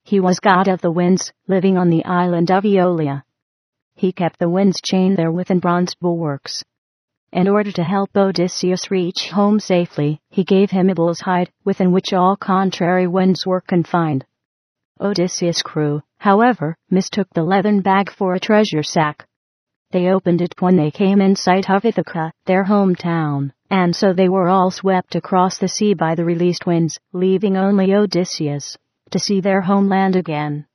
He was god of the winds, living on the island of Aeolia. He kept the winds chained there within bronze bulwarks. In order to help Odysseus reach home safely, he gave him a bull's hide, within which all contrary winds were confined. Odysseus' crew, however, mistook the leathern bag for a treasure sack. They opened it when they came in sight of Ithaca, their hometown, and so they were all swept across the sea by the released winds, leaving only Odysseus to see their homeland again.